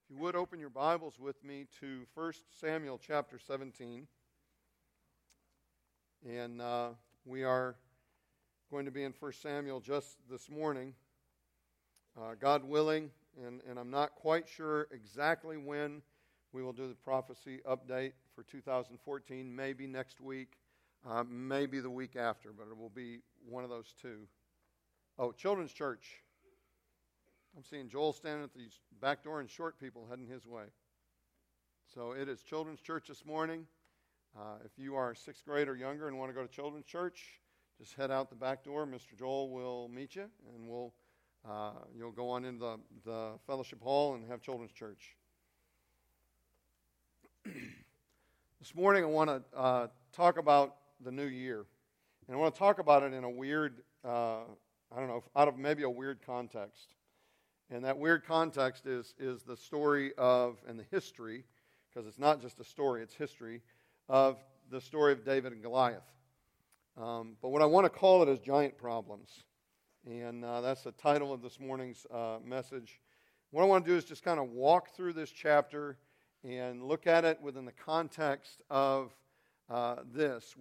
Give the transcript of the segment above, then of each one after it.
If you would open your Bibles with me to 1 Samuel chapter 17. And we are going to be in 1 Samuel just this morning, God willing, and I'm not quite sure exactly when we will do the prophecy update for 2014, maybe next week, maybe the week after, but it will be one of those two. Oh, Children's Church. I'm seeing Joel standing at the back door and short people heading his way. So it is Children's Church this morning. If you are 6th grade or younger and want to go to Children's Church, just head out the back door. Mr. Joel will meet you, and you'll go on into the fellowship hall and have Children's Church. This morning I want to talk about the new year. And I want to talk about it in a weird, out of maybe a weird context. And that weird context is the story of, and the history, because it's not just a story, it's history, of the story of David and Goliath. But what I want to call it is Giant Problems. And that's the title of this morning's message. What I want to do is just kind of walk through this chapter and look at it within the context of this.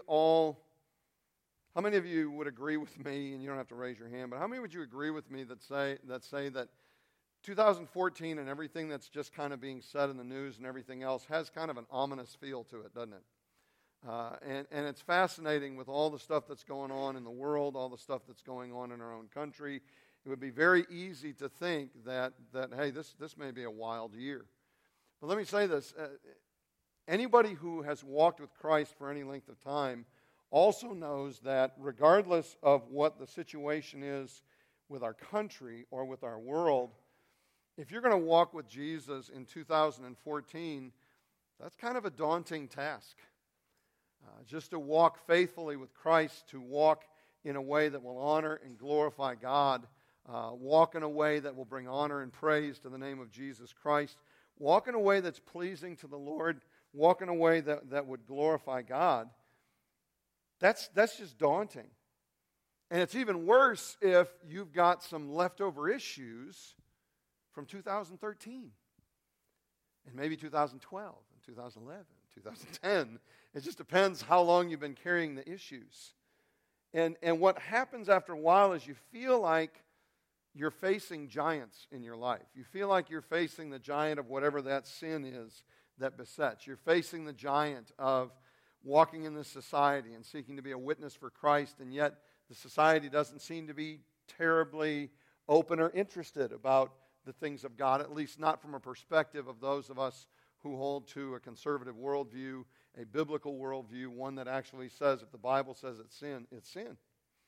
How many of you would agree with me, and you don't have to raise your hand, but how many would you agree with me that say that 2014 and everything that's just kind of being said in the news and everything else has kind of an ominous feel to it, doesn't it? And it's fascinating with all the stuff that's going on in the world, all the stuff that's going on in our own country. It would be very easy to think that hey, this may be a wild year. But let me say this. Anybody who has walked with Christ for any length of time also knows that regardless of what the situation is with our country or with our world, if you're going to walk with Jesus in 2014, that's kind of a daunting task. Just to walk faithfully with Christ, to walk in a way that will honor and glorify God, walk in a way that will bring honor and praise to the name of Jesus Christ, walk in a way that's pleasing to the Lord, walk in a way that would glorify God. That's just daunting. And it's even worse if you've got some leftover issues from 2013 and maybe 2012 and 2011, 2010. It just depends how long you've been carrying the issues. And what happens after a while is you feel like you're facing giants in your life. You feel like you're facing the giant of whatever that sin is that besets. You're facing the giant of walking in this society and seeking to be a witness for Christ, and yet the society doesn't seem to be terribly open or interested about the things of God, at least not from a perspective of those of us who hold to a conservative worldview, a biblical worldview, one that actually says if the Bible says it's sin, it's sin.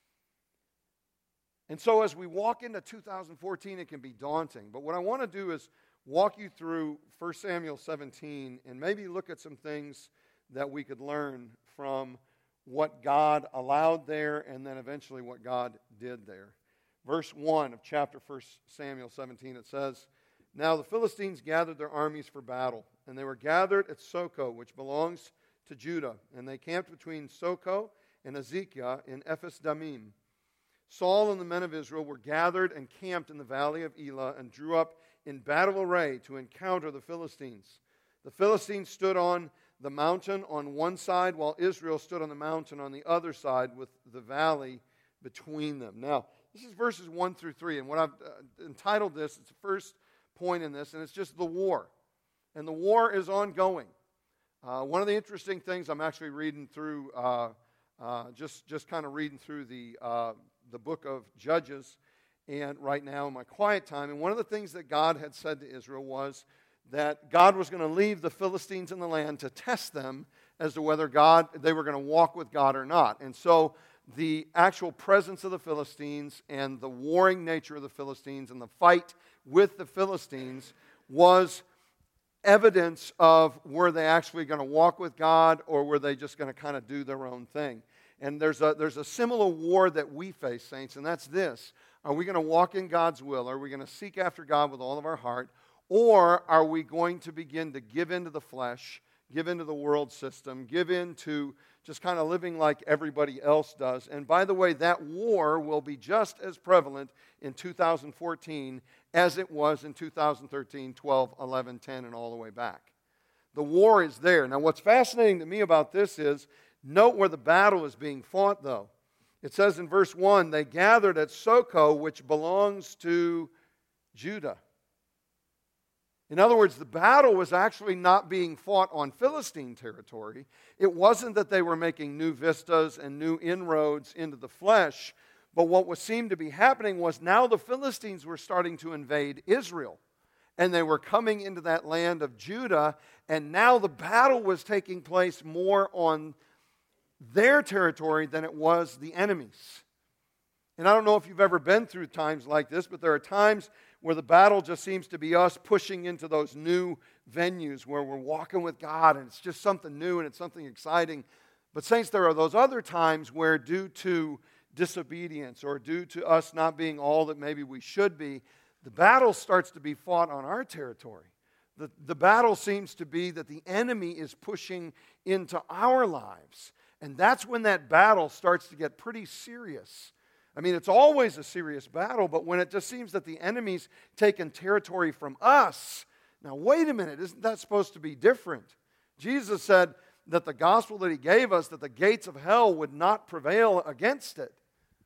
And so as we walk into 2014, it can be daunting. But what I want to do is walk you through 1 Samuel 17 and maybe look at some things that we could learn from what God allowed there and then eventually what God did there. Verse 1 of chapter 1 Samuel 17, it says, "Now the Philistines gathered their armies for battle, and they were gathered at Socoh, which belongs to Judah, and they camped between Socoh and Azekah in Ephes Dammim. Saul and the men of Israel were gathered and camped in the valley of Elah and drew up in battle array to encounter the Philistines. The Philistines stood on the mountain on one side, while Israel stood on the mountain on the other side with the valley between them." Now, this is verses 1 through 3, and what I've entitled this, it's the first point in this, and it's just the war. And the war is ongoing. One of the interesting things, I'm actually reading through, just kind of reading through the book of Judges, and right now in my quiet time, and one of the things that God had said to Israel was that God was going to leave the Philistines in the land to test them as to whether they were going to walk with God or not. And so the actual presence of the Philistines and the warring nature of the Philistines and the fight with the Philistines was evidence of were they actually going to walk with God or were they just going to kind of do their own thing. And there's a similar war that we face, saints, and that's this. Are we going to walk in God's will? Are we going to seek after God with all of our heart? Or are we going to begin to give into the flesh, give into the world system, give in to just kind of living like everybody else does. And by the way, that war will be just as prevalent in 2014 as it was in 2013, 12, 11, 10, and all the way back. The war is there. Now, what's fascinating to me about this is, note where the battle is being fought, though. It says in verse 1, they gathered at Socoh, which belongs to Judah. In other words, the battle was actually not being fought on Philistine territory. It wasn't that they were making new vistas and new inroads into the flesh, but what seemed to be happening was now the Philistines were starting to invade Israel, and they were coming into that land of Judah, and now the battle was taking place more on their territory than it was the enemy's. And I don't know if you've ever been through times like this, but there are times where the battle just seems to be us pushing into those new venues where we're walking with God and it's just something new and it's something exciting. But saints, there are those other times where due to disobedience or due to us not being all that maybe we should be, the battle starts to be fought on our territory. The battle seems to be that the enemy is pushing into our lives. And that's when that battle starts to get pretty serious. I mean, it's always a serious battle, but when it just seems that the enemy's taken territory from us, now wait a minute, isn't that supposed to be different? Jesus said that the gospel that he gave us, that the gates of hell would not prevail against it.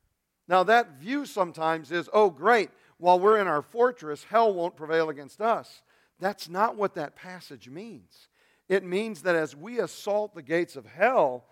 Now that view sometimes is, oh great, while we're in our fortress, hell won't prevail against us. That's not what that passage means. It means that as we assault the gates of hell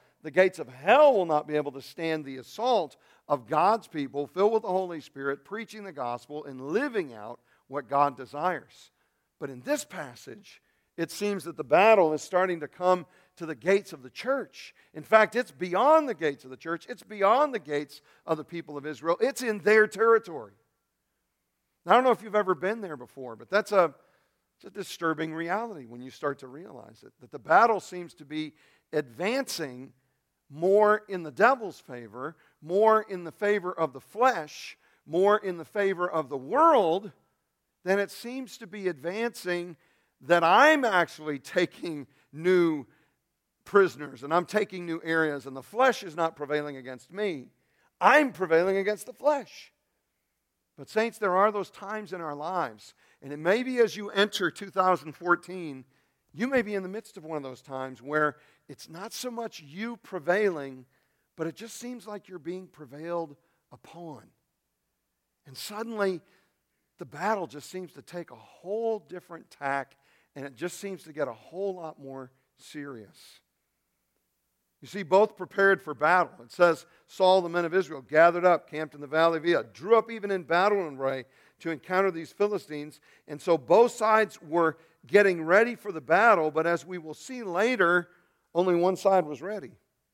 will not be able to stand the assault of God's people filled with the Holy Spirit, preaching the gospel and living out what God desires. But in this passage, it seems that the battle is starting to come to the gates of the church. In fact, it's beyond the gates of the church. It's beyond the gates of the people of Israel. It's in their territory. Now, I don't know if you've ever been there before, but it's a disturbing reality when you start to realize it, that the battle seems to be advancing more in the devil's favor, more in the favor of the flesh, more in the favor of the world, than it seems to be advancing that I'm actually taking new prisoners and I'm taking new areas and the flesh is not prevailing against me. I'm prevailing against the flesh. But saints, there are those times in our lives, and it may be as you enter 2014, you may be in the midst of one of those times where it's not so much you prevailing, but it just seems like you're being prevailed upon. And suddenly, the battle just seems to take a whole different tack, and it just seems to get a whole lot more serious. You see, both prepared for battle. It says, Saul, the men of Israel, gathered up, camped in the valley of Elah, drew up even in battle array to encounter these Philistines. And so both sides were getting ready for the battle, but as we will see later, only one side was ready.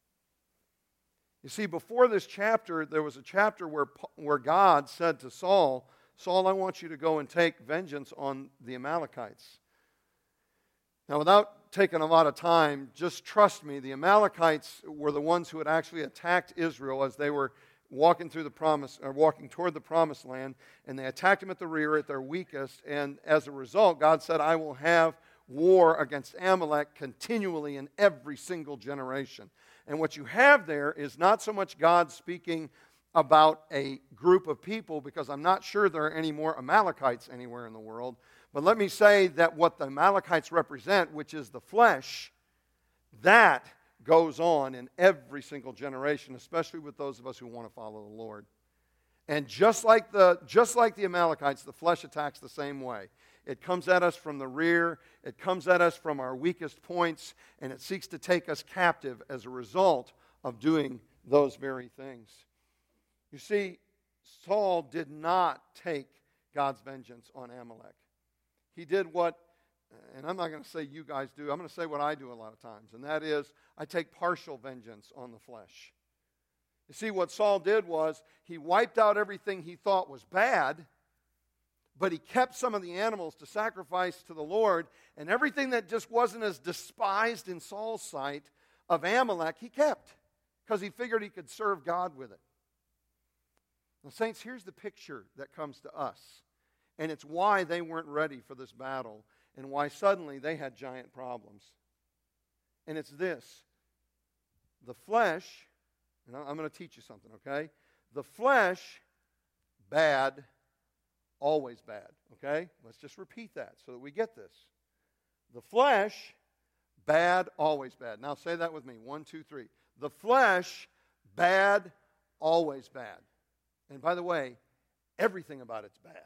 You see, before this chapter, there was a chapter where God said to Saul, Saul, I want you to go and take vengeance on the Amalekites. Now, without taking a lot of time, just trust me, the Amalekites were the ones who had actually attacked Israel as they were walking toward the promised land, and they attacked them at the rear, at their weakest, and as a result, God said, I will have war against Amalek continually in every single generation. And what you have there is not so much God speaking about a group of people, because I'm not sure there are any more Amalekites anywhere in the world, but let me say that what the Amalekites represent, which is the flesh, that goes on in every single generation, especially with those of us who want to follow the Lord. And just like the Amalekites, the flesh attacks the same way. It comes at us from the rear, it comes at us from our weakest points, and it seeks to take us captive as a result of doing those very things. You see, Saul did not take God's vengeance on Amalek. He did what, and I'm not going to say you guys do, I'm going to say what I do a lot of times, and that is I take partial vengeance on the flesh. You see, what Saul did was he wiped out everything he thought was bad, but he kept some of the animals to sacrifice to the Lord, and everything that just wasn't as despised in Saul's sight of Amalek, he kept, because he figured he could serve God with it. Now, saints, here's the picture that comes to us, and it's why they weren't ready for this battle, and why suddenly they had giant problems. And it's this: The flesh, and I'm going to teach you something, okay? The flesh, bad, always bad, okay? Let's just repeat that so that we get this. The flesh, bad, always bad. Now say that with me. 1, 2, 3. The flesh, bad, always bad. And by the way, everything about it's bad.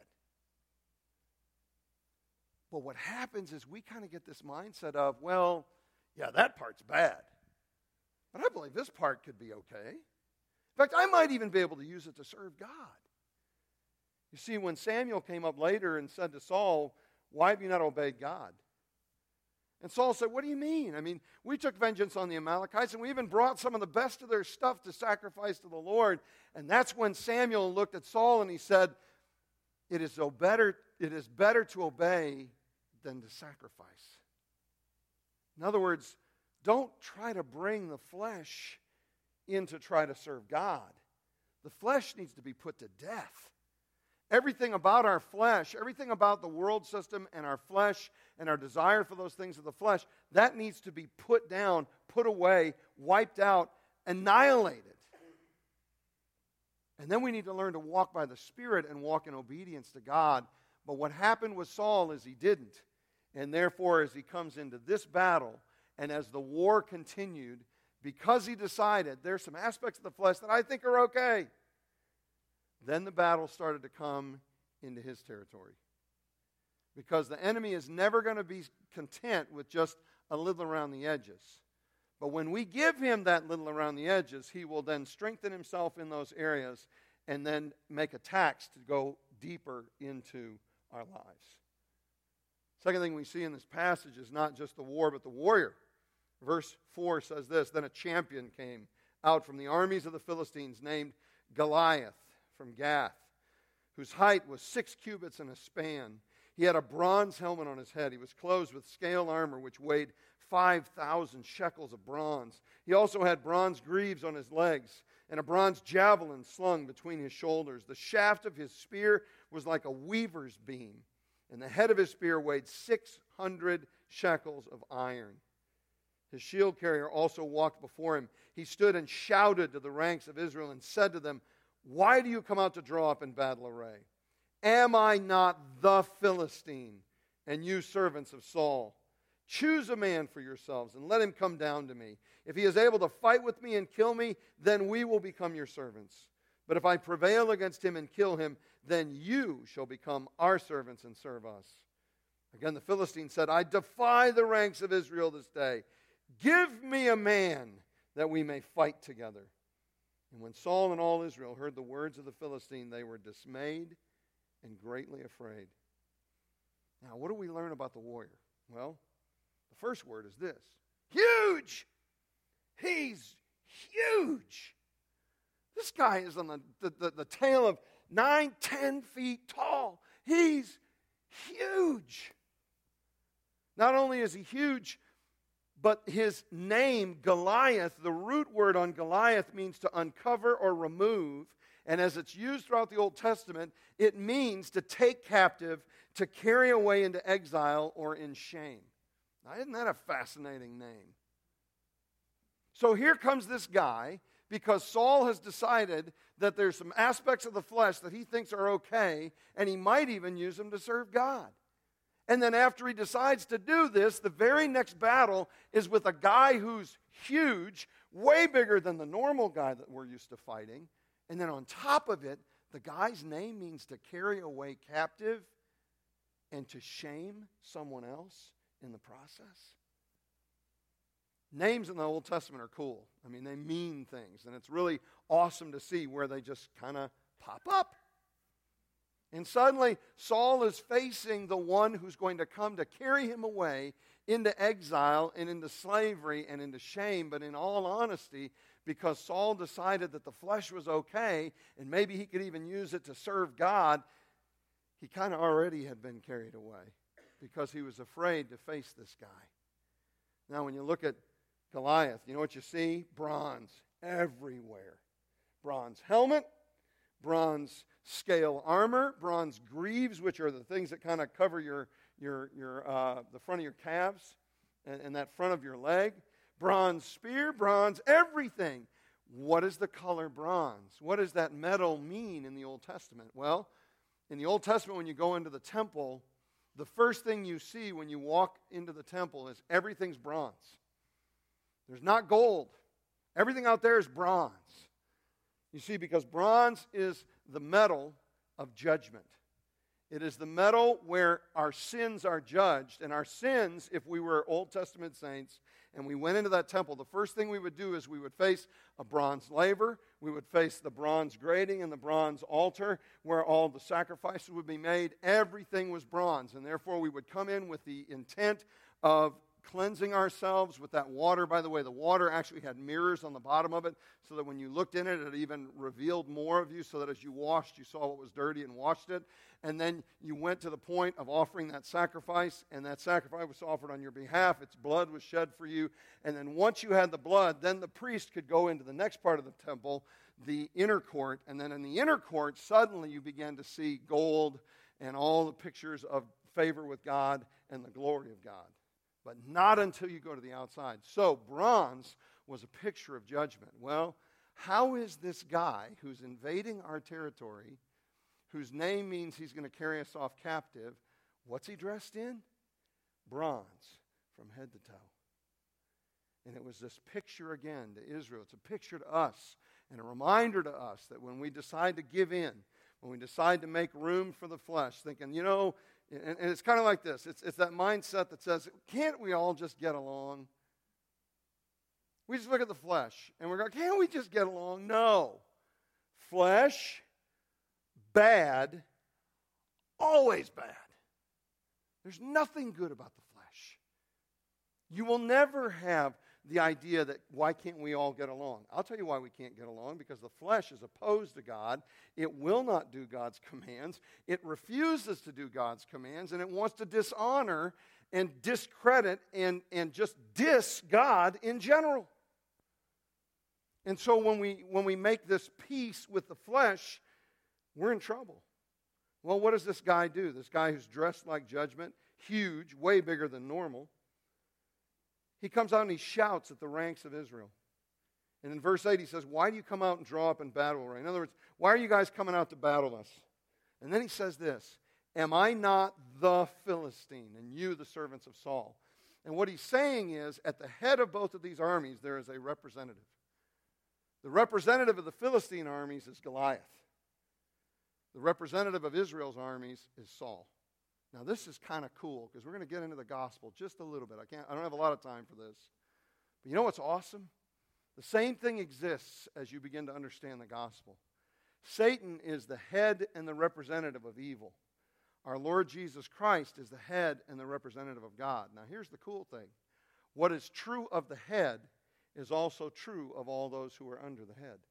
But what happens is we kind of get this mindset of, well, yeah, that part's bad. But I believe this part could be okay. In fact, I might even be able to use it to serve God. You see, when Samuel came up later and said to Saul, why have you not obeyed God? And Saul said, what do you mean? I mean, we took vengeance on the Amalekites, and we even brought some of the best of their stuff to sacrifice to the Lord. And that's when Samuel looked at Saul and he said, it is better to obey than to sacrifice. In other words, don't try to bring the flesh in to try to serve God. The flesh needs to be put to death. Everything about our flesh, everything about the world system and our flesh and our desire for those things of the flesh, that needs to be put down, put away, wiped out, annihilated. And then we need to learn to walk by the Spirit and walk in obedience to God. But what happened with Saul is he didn't. And therefore, as he comes into this battle, and as the war continued, because he decided there's some aspects of the flesh that I think are okay, then the battle started to come into his territory. Because the enemy is never going to be content with just a little around the edges. But when we give him that little around the edges, he will then strengthen himself in those areas and then make attacks to go deeper into our lives. Second thing we see in this passage is not just the war, but the warrior. Verse 4 says this, then a champion came out from the armies of the Philistines named Goliath from Gath, whose height was 6 cubits and a span. He had a bronze helmet on his head. He was clothed with scale armor, which weighed 5,000 shekels of bronze. He also had bronze greaves on his legs and a bronze javelin slung between his shoulders. The shaft of his spear was like a weaver's beam, and the head of his spear weighed 600 shekels of iron. His shield carrier also walked before him. He stood and shouted to the ranks of Israel and said to them, why do you come out to draw up in battle array? Am I not the Philistine, and you servants of Saul? Choose a man for yourselves and let him come down to me. If he is able to fight with me and kill me, then we will become your servants. But if I prevail against him and kill him, then you shall become our servants and serve us. Again, the Philistine said, I defy the ranks of Israel this day. Give me a man that we may fight together. And when Saul and all Israel heard the words of the Philistine, they were dismayed and greatly afraid. Now, what do we learn about the warrior? Well, the first word is this. Huge! He's huge! This guy is on the tail of 9, 10 feet tall. He's huge. Not only is he huge, but his name, Goliath, the root word on Goliath means to uncover or remove. And as it's used throughout the Old Testament, it means to take captive, to carry away into exile or in shame. Now, isn't that a fascinating name? So here comes this guy, because Saul has decided that there's some aspects of the flesh that he thinks are okay, and he might even use them to serve God. And then after he decides to do this, the very next battle is with a guy who's huge, way bigger than the normal guy that we're used to fighting. And then on top of it, the guy's name means to carry away captive and to shame someone else in the process. Names in the Old Testament are cool. I mean, they mean things. And it's really awesome to see where they just kind of pop up. And suddenly, Saul is facing the one who's going to come to carry him away into exile and into slavery and into shame. But in all honesty, because Saul decided that the flesh was okay, and maybe he could even use it to serve God, he kind of already had been carried away because he was afraid to face this guy. Now, when you look at Goliath, you know what you see? Bronze everywhere. Bronze helmet, bronze scale armor, bronze greaves, which are the things that kind of cover the front of your calves and that front of your leg. bronze spear, bronze everything. What is the color bronze? What does that metal mean in the Old Testament? Well, in the Old Testament, when you go into the temple, the first thing you see when you walk into the temple is everything's bronze. There's not gold. Everything out there is bronze. You see, because bronze is the metal of judgment. It is the metal where our sins are judged. And our sins, if we were Old Testament saints and we went into that temple, the first thing we would do is we would face a bronze laver. We would face the bronze grating and the bronze altar where all the sacrifices would be made. Everything was bronze. And therefore, we would come in with the intent of cleansing ourselves with that water. By the way, the water actually had mirrors on the bottom of it so that when you looked in it, it even revealed more of you so that as you washed, you saw what was dirty and washed it. And then you went to the point of offering that sacrifice, and that sacrifice was offered on your behalf. Its blood was shed for you. And then once you had the blood, then the priest could go into the next part of the temple, the inner court. And then in the inner court, suddenly you began to see gold and all the pictures of favor with God and the glory of God. But not until you go to the outside. So bronze was a picture of judgment. Well, how is this guy who's invading our territory, whose name means he's going to carry us off captive, what's he dressed in? Bronze from head to toe. And it was this picture again to Israel. It's a picture to us and a reminder to us that when we decide to give in, when we decide to make room for the flesh, thinking, you know, and it's kind of like this. It's that mindset that says, can't we all just get along? We just look at the flesh and we're going, can't we just get along? No. Flesh, bad, always bad. There's nothing good about the flesh. You will never have the idea that why can't we all get along? I'll tell you why we can't get along, because the flesh is opposed to God. It will not do God's commands. It refuses to do God's commands, and it wants to dishonor and discredit and just diss God in general. And so when we make this peace with the flesh, we're in trouble. Well, what does this guy do? This guy who's dressed like judgment, huge, way bigger than normal. He comes out and he shouts at the ranks of Israel. And in verse 8 he says, why do you come out and draw up in battle array? In other words, why are you guys coming out to battle us? And then he says this, am I not the Philistine, and you the servants of Saul? And what he's saying is, at the head of both of these armies, there is a representative. The representative of the Philistine armies is Goliath. The representative of Israel's armies is Saul. Now, this is kind of cool because we're going to get into the gospel just a little bit. I don't have a lot of time for this. But you know what's awesome? The same thing exists as you begin to understand the gospel. Satan is the head and the representative of evil. Our Lord Jesus Christ is the head and the representative of God. Now, here's the cool thing. What is true of the head is also true of all those who are under the head.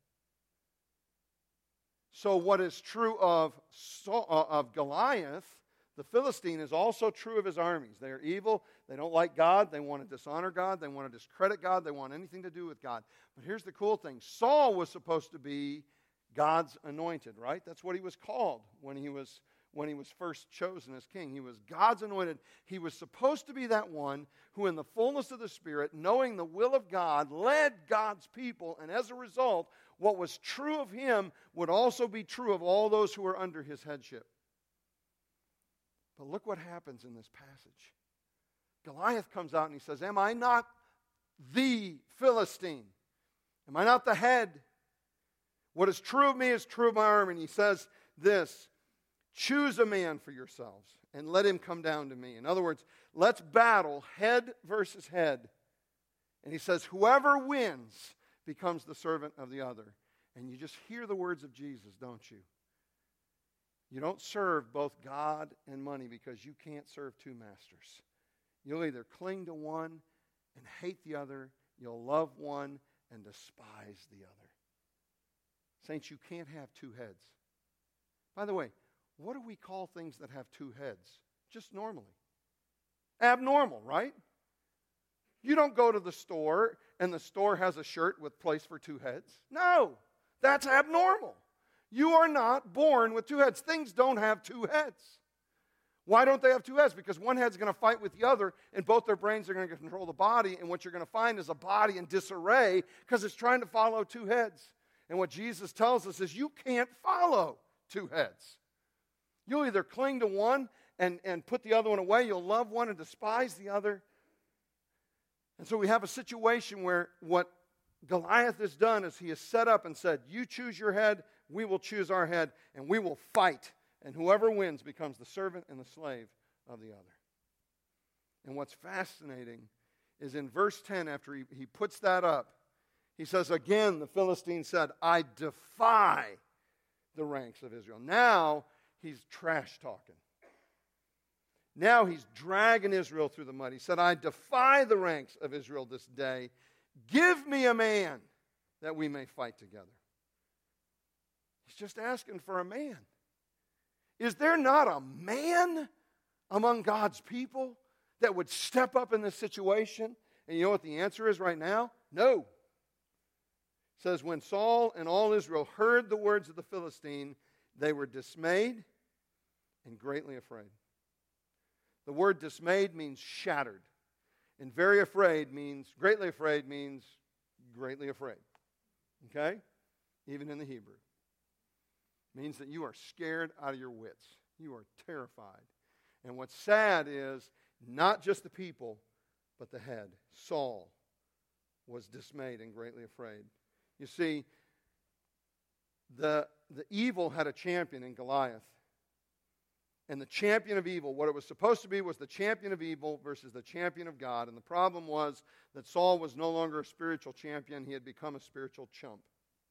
So what is true of Goliath, the Philistine, is also true of his armies. They are evil. They don't like God. They want to dishonor God. They want to discredit God. They want anything to do with God. But here's the cool thing. Saul was supposed to be God's anointed, right? That's what he was called when he was first chosen as king. He was God's anointed. He was supposed to be that one who in the fullness of the Spirit, knowing the will of God, led God's people. And as a result, what was true of him would also be true of all those who are under his headship. But look what happens in this passage. Goliath comes out and he says, am I not the Philistine? Am I not the head? What is true of me is true of my arm. And he says this, choose a man for yourselves and let him come down to me. In other words, let's battle head versus head. And he says, whoever wins becomes the servant of the other. And you just hear the words of Jesus, don't you? You don't serve both God and money because you can't serve two masters. You'll either cling to one and hate the other. You'll love one and despise the other. Saints, you can't have two heads. By the way, what do we call things that have two heads? Just normally. Abnormal, right? You don't go to the store and the store has a shirt with place for two heads. No, that's abnormal. You are not born with two heads. Things don't have two heads. Why don't they have two heads? Because one head's going to fight with the other, and both their brains are going to control the body, and what you're going to find is a body in disarray because it's trying to follow two heads. And what Jesus tells us is you can't follow two heads. You'll either cling to one and put the other one away. You'll love one and despise the other. And so we have a situation where what Goliath has done is he has set up and said, you choose your head, we will choose our head, and we will fight. And whoever wins becomes the servant and the slave of the other. And what's fascinating is in verse 10, after he puts that up, he says, again, the Philistine said, I defy the ranks of Israel. Now he's trash talking. Now he's dragging Israel through the mud. He said, I defy the ranks of Israel this day. Give me a man that we may fight together. He's just asking for a man. Is there not a man among God's people that would step up in this situation? And you know what the answer is right now? No. It says, when Saul and all Israel heard the words of the Philistine, they were dismayed and greatly afraid. The word dismayed means shattered. And greatly afraid means greatly afraid. Okay? Even in the Hebrew. It means that you are scared out of your wits. You are terrified. And what's sad is not just the people, but the head. Saul was dismayed and greatly afraid. You see, the evil had a champion in Goliath. And the champion of evil, what it was supposed to be was the champion of evil versus the champion of God. And the problem was that Saul was no longer a spiritual champion. He had become a spiritual chump.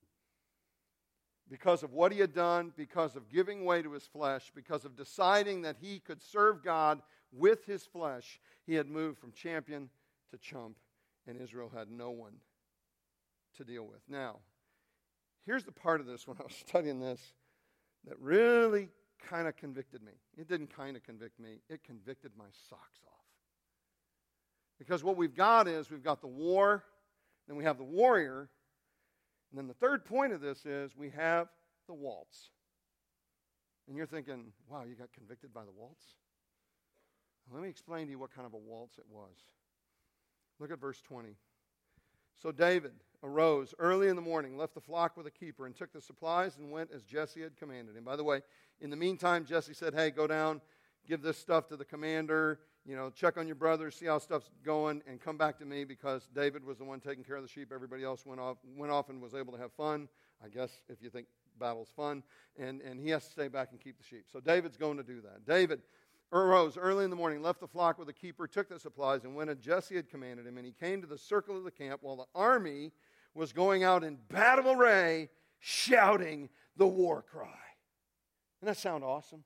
Because of what he had done, because of giving way to his flesh, because of deciding that he could serve God with his flesh, he had moved from champion to chump, and Israel had no one to deal with. Now, here's the part of this when I was studying this that really kind of convicted me. It didn't kind of convict me. It convicted my socks off. Because what we've got is we've got the war, then we have the warrior, and then the third point of this is we have the waltz. And you're thinking, wow, you got convicted by the waltz? Let me explain to you what kind of a waltz it was. Look at verse 20. So David arose early in the morning, left the flock with a keeper, and took the supplies and went as Jesse had commanded him. By the way, in the meantime, Jesse said, hey, go down, give this stuff to the commander, check on your brothers, see how stuff's going, and come back to me, because David was the one taking care of the sheep. Everybody else went off and was able to have fun, I guess, if you think battle's fun, and he has to stay back and keep the sheep. So David's going to do that. David arose early in the morning, left the flock with a keeper, took the supplies, and went as Jesse had commanded him, and he came to the circle of the camp while the army was going out in battle array, shouting the war cry. Doesn't that sound awesome?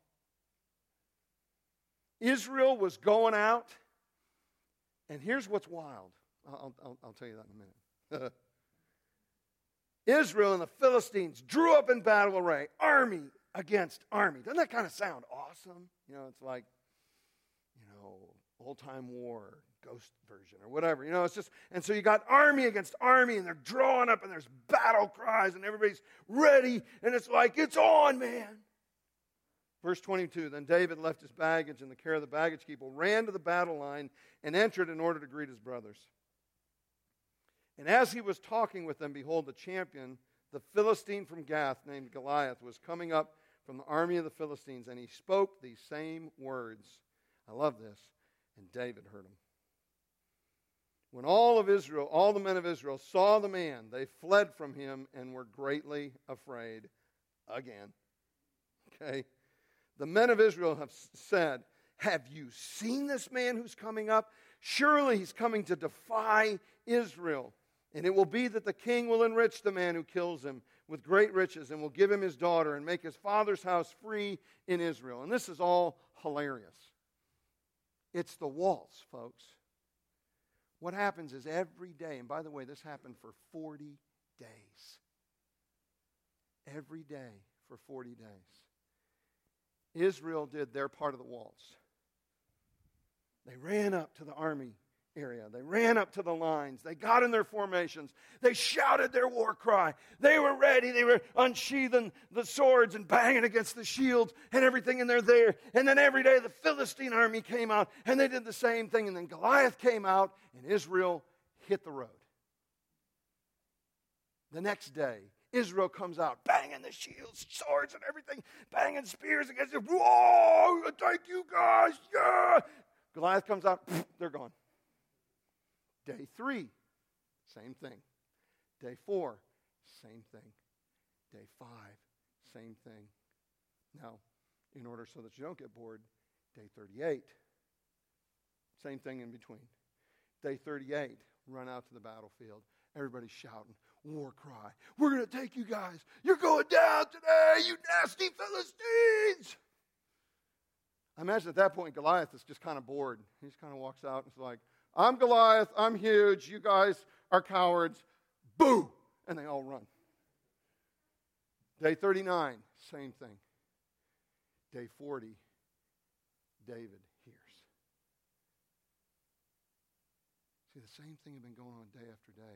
Israel was going out, and here's what's wild. I'll tell you that in a minute. Israel and the Philistines drew up in battle array, army against army. Doesn't that kind of sound awesome? It's like, old-time war, ghost version or whatever. It's just, and so you got army against army, and they're drawing up, and there's battle cries, and everybody's ready, and it's like, it's on, man. Verse 22, then David left his baggage in the care of the baggage keeper, ran to the battle line, and entered in order to greet his brothers. And as he was talking with them, behold, the champion, the Philistine from Gath, named Goliath, was coming up from the army of the Philistines, and he spoke these same words. I love this. And David heard him. When all the men of Israel saw the man, they fled from him and were greatly afraid again. Okay? The men of Israel have said, have you seen this man who's coming up? Surely he's coming to defy Israel. And it will be that the king will enrich the man who kills him with great riches, and will give him his daughter, and make his father's house free in Israel. And this is all hilarious. It's the waltz, folks. What happens is every day, and by the way, this happened for 40 days. Every day for 40 days. Israel did their part of the waltz. They ran up to the army area. They ran up to the lines. They got in their formations. They shouted their war cry. They were ready. They were unsheathing the swords and banging against the shields and everything, and they're there. And then every day the Philistine army came out, and they did the same thing. And then Goliath came out, and Israel hit the road. The next day, Israel comes out, banging the shields, swords, and everything, banging spears against it. Whoa, thank you guys, yeah. Goliath comes out, they're gone. Day 3, same thing. Day 4, same thing. Day 5, same thing. Now, in order so that you don't get bored, day 38, same thing in between. Day 38, run out to the battlefield. Everybody's shouting, war cry. We're going to take you guys. You're going down today, you nasty Philistines. I imagine at that point, Goliath is just kind of bored. He just kind of walks out and is like, I'm Goliath, I'm huge, you guys are cowards. Boo! And they all run. Day 39, same thing. Day 40, David hears. See, the same thing had been going on day after day.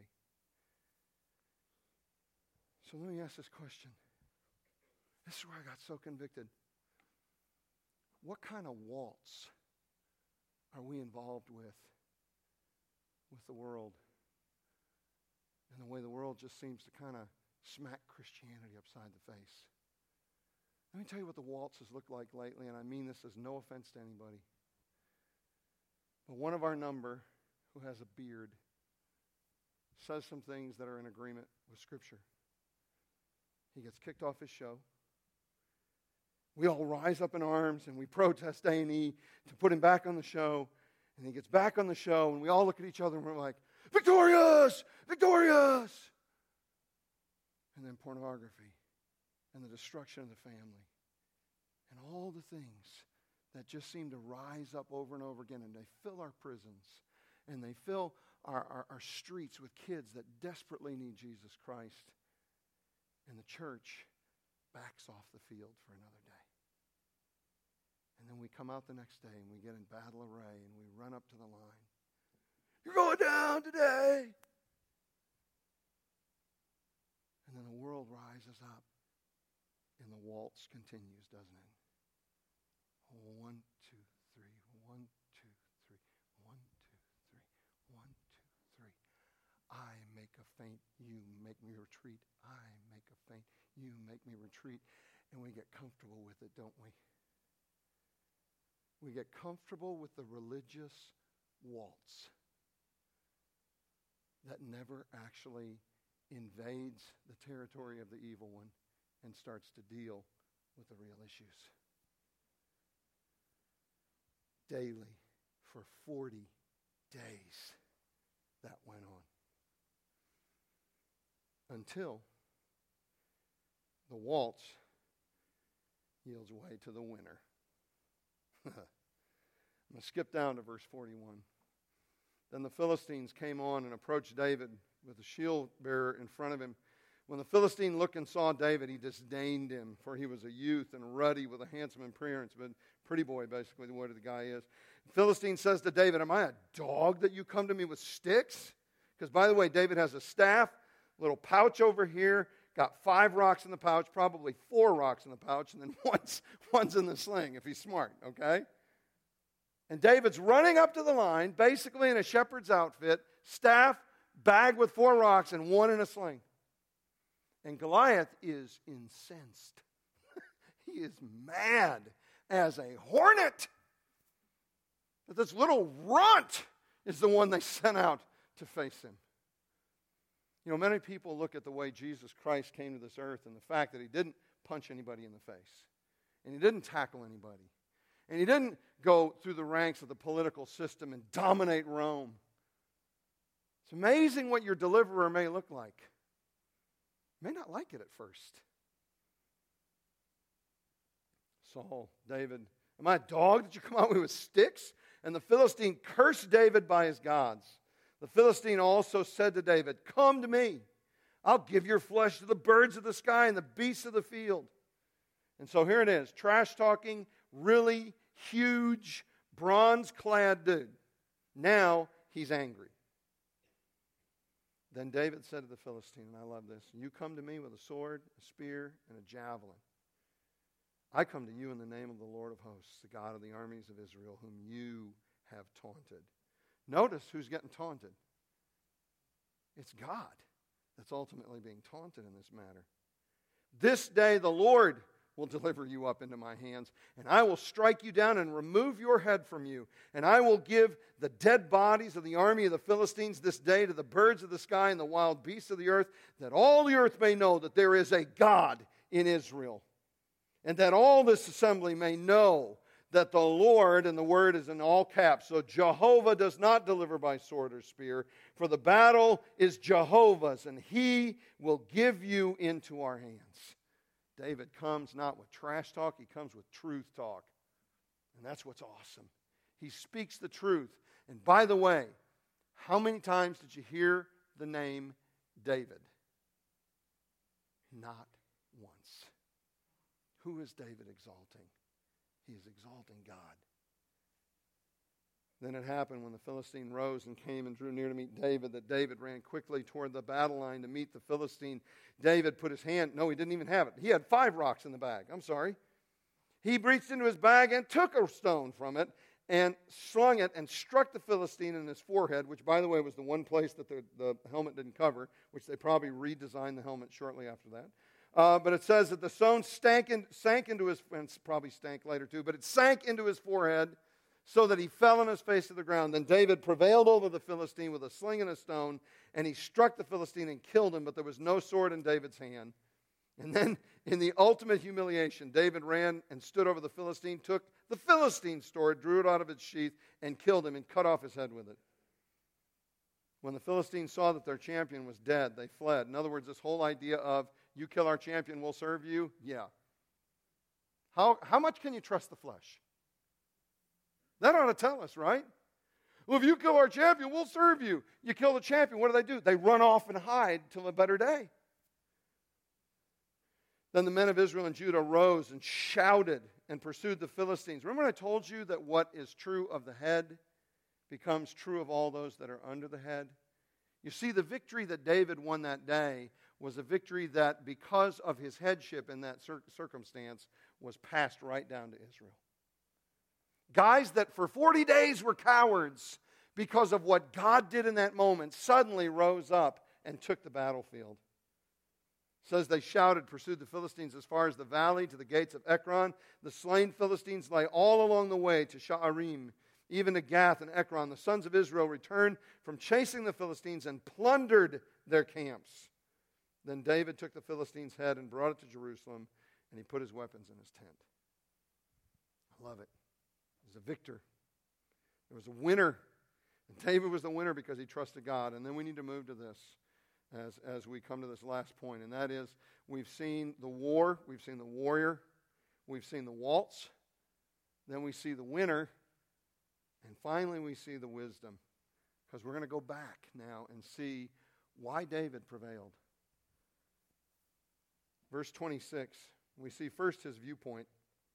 So let me ask this question. This is where I got so convicted. What kind of waltz are we involved with the world? And the way the world just seems to kind of smack Christianity upside the face. Let me tell you what the waltzes look like lately, and I mean this as no offense to anybody. But one of our number, who has a beard, says some things that are in agreement with Scripture. He gets kicked off his show. We all rise up in arms and we protest A&E to put him back on the show. And he gets back on the show and we all look at each other and we're like, victorious! Victorious! And then pornography and the destruction of the family and all the things that just seem to rise up over and over again, and they fill our prisons and they fill our streets with kids that desperately need Jesus Christ. And the church backs off the field for another day. And then we come out the next day and we get in battle array and we run up to the line. You're going down today. And then the world rises up and the waltz continues, doesn't it? 1, 2, 3, 1, 2, 3, 1, 2, 3, 1, 2, 3. I make a feint, you make me retreat. I make a feint, you make me retreat. And we get comfortable with it, don't we? We get comfortable with the religious waltz that never actually invades the territory of the evil one and starts to deal with the real issues. Daily, for 40 days, that went on. Until the waltz yields way to the winner. I'm going to skip down to verse 41. Then the Philistines came on and approached David with a shield bearer in front of him. When the Philistine looked and saw David, he disdained him, for he was a youth and ruddy with a handsome appearance, but pretty boy, basically, what the guy is. The Philistine says to David, am I a dog that you come to me with sticks? Because, by the way, David has a staff, little pouch over here, got 5 rocks in the pouch, probably 4 rocks in the pouch, and then one's in the sling, if he's smart, okay? And David's running up to the line, basically in a shepherd's outfit, staff, bag with 4 rocks, and 1 in a sling. And Goliath is incensed. He is mad as a hornet that this little runt is the one they sent out to face him. You know, many people look at the way Jesus Christ came to this earth and the fact that he didn't punch anybody in the face, and he didn't tackle anybody, and he didn't go through the ranks of the political system and dominate Rome. It's amazing what your deliverer may look like. You may not like it at first. Saul, David, am I a dog that you come out with sticks? And the Philistine cursed David by his gods. The Philistine also said to David, come to me. I'll give your flesh to the birds of the sky and the beasts of the field. And so here it is, trash-talking, really huge, bronze-clad dude. Now He's angry. Then David said to the Philistine, and I love this, you come to me with a sword, a spear, and a javelin. I come to you in the name of the Lord of hosts, the God of the armies of Israel, whom you have taunted. Notice who's getting taunted. It's God that's ultimately being taunted in this matter. This day the Lord will deliver you up into my hands, and I will strike you down and remove your head from you. And I will give the dead bodies of the army of the Philistines this day to the birds of the sky and the wild beasts of the earth, that all the earth may know that there is a God in Israel, and that all this assembly may know that the Lord, and the word is in all caps, so Jehovah does not deliver by sword or spear, for the battle is Jehovah's, and he will give you into our hands. David comes not with trash talk, he comes with truth talk. And that's what's awesome. He speaks the truth. And by the way, how many times did you hear the name David? Not once. Who is David exalting? He is exalting God. Then it happened when the Philistine rose and came and drew near to meet David, that David ran quickly toward the battle line to meet the Philistine. David put his hand, no, he didn't even have it. He had 5 rocks in the bag. I'm sorry. He reached into his bag and took a stone from it and slung it and struck the Philistine in his forehead, which, by the way, was the one place that the helmet didn't cover, which they probably redesigned the helmet shortly after that. But it says that the stone sank into his, and probably stank later too, but it sank into his forehead, so that he fell on his face to the ground. Then David prevailed over the Philistine with a sling and a stone, and he struck the Philistine and killed him, but there was no sword in David's hand. And then, in the ultimate humiliation, David ran and stood over the Philistine, took the Philistine's sword, drew it out of its sheath, and killed him and cut off his head with it. When the Philistines saw that their champion was dead, they fled. In other words, this whole idea of, you kill our champion, we'll serve you, yeah. How much can you trust the flesh? That ought to tell us, right? Well, if you kill our champion, we'll serve you. You kill the champion, what do? They run off and hide till a better day. Then the men of Israel and Judah rose and shouted and pursued the Philistines. Remember when I told you that what is true of the head becomes true of all those that are under the head? You see, the victory that David won that day was a victory that, because of his headship in that circumstance, was passed right down to Israel. Guys that for 40 days were cowards because of what God did in that moment suddenly rose up and took the battlefield. It says they shouted, pursued the Philistines as far as the valley to the gates of Ekron. The slain Philistines lay all along the way to Sha'arim, even to Gath and Ekron. The sons of Israel returned from chasing the Philistines and plundered their camps. Then David took the Philistine's head and brought it to Jerusalem, and he put his weapons in his tent. I love it. He was a victor. There was a winner. And David was the winner because he trusted God. And then we need to move to this as we come to this last point. And that is, we've seen the war, we've seen the warrior, we've seen the waltz, then we see the winner, and finally we see the wisdom. Because we're going to go back now and see why David prevailed. Verse 26, we see first his viewpoint.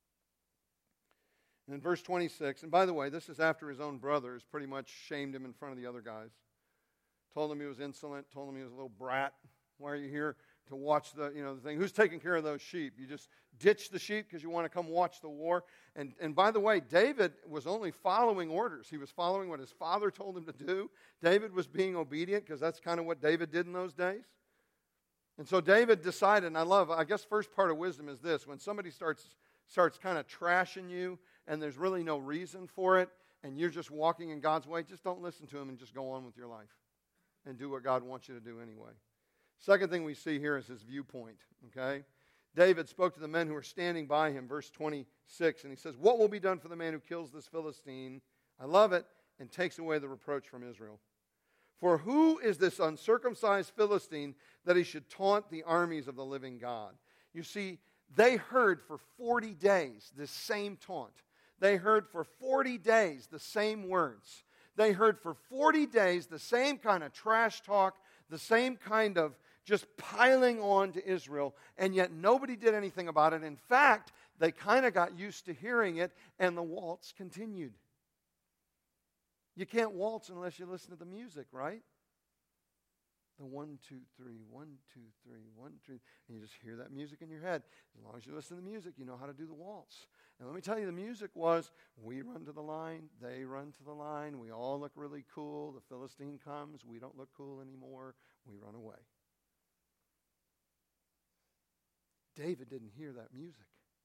And in verse 26, and by the way, this is after his own brothers pretty much shamed him in front of the other guys. Told him he was insolent, told him he was a little brat. Why are you here to watch the thing? Who's taking care of those sheep? You just ditch the sheep because you want to come watch the war. And by the way, David was only following orders. He was following what his father told him to do. David was being obedient because that's kind of what David did in those days. And so David decided, and I guess first part of wisdom is this: when somebody starts kind of trashing you and there's really no reason for it and you're just walking in God's way, just don't listen to him and just go on with your life and do what God wants you to do anyway. Second thing we see here is his viewpoint, okay? David spoke to the men who were standing by him, verse 26, and he says, "What will be done for the man who kills this Philistine?" I love it, and takes away the reproach from Israel. "For who is this uncircumcised Philistine that he should taunt the armies of the living God?" You see, they heard for 40 days this same taunt. They heard for 40 days the same words. They heard for 40 days the same kind of trash talk, the same kind of just piling on to Israel, and yet nobody did anything about it. In fact, they kind of got used to hearing it, and the waltz continued. You can't waltz unless you listen to the music, right? The 1, 2, 3, 1, 2, 3, 1, 2, and you just hear that music in your head. As long as you listen to the music, you know how to do the waltz. And let me tell you, the music was, we run to the line, they run to the line, we all look really cool, the Philistine comes, we don't look cool anymore, we run away. David didn't hear that music.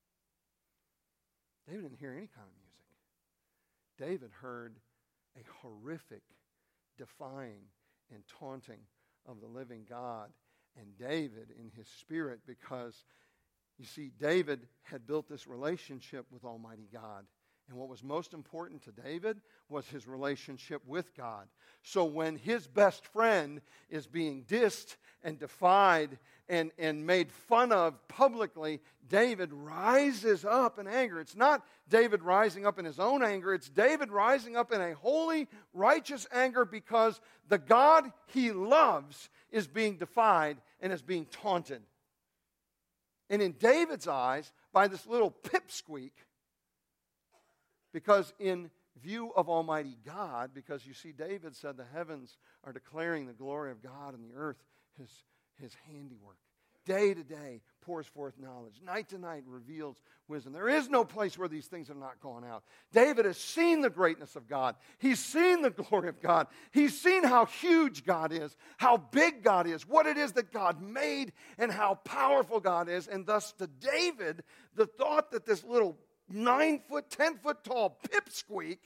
David didn't hear any kind of music. David heard a horrific defying and taunting of the living God. And David, in his spirit, because, you see, David had built this relationship with Almighty God. And what was most important to David was his relationship with God. So when his best friend is being dissed and defied and made fun of publicly, David rises up in anger. It's not David rising up in his own anger. It's David rising up in a holy, righteous anger because the God he loves is being defied and is being taunted. And in David's eyes, by this little pipsqueak, because in view of Almighty God, because you see, David said the heavens are declaring the glory of God, and the earth his handiwork. Day to day pours forth knowledge. Night to night reveals wisdom. There is no place where these things have not gone out. David has seen the greatness of God. He's seen the glory of God. He's seen how huge God is, how big God is, what it is that God made, and how powerful God is. And thus to David, the thought that this little 9-foot, 10-foot tall pipsqueak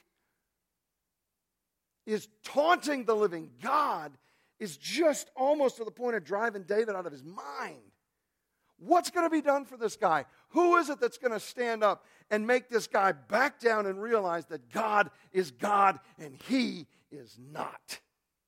is taunting the living God is just almost to the point of driving David out of his mind. What's going to be done for this guy? Who is it that's going to stand up and make this guy back down and realize that God is God and he is not?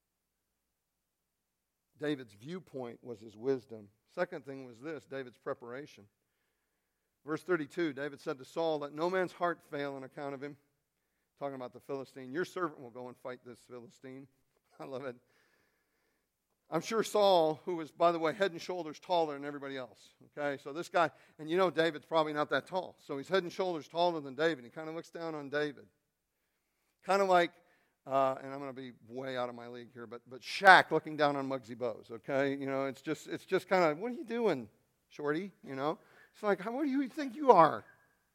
David's viewpoint was his wisdom. Second thing was this, David's preparation. Verse 32, David said to Saul, let no man's heart fail on account of him. Talking about the Philistine. Your servant will go and fight this Philistine. I love it. I'm sure Saul, who was, by the way, head and shoulders taller than everybody else. Okay, so this guy, and you know David's probably not that tall. So he's head and shoulders taller than David. He kind of looks down on David. Kind of like, and I'm going to be way out of my league here, but Shaq looking down on Muggsy Bogues. Okay, you know, it's just kind of, what are you doing, shorty? You know, it's like, what do you think you are?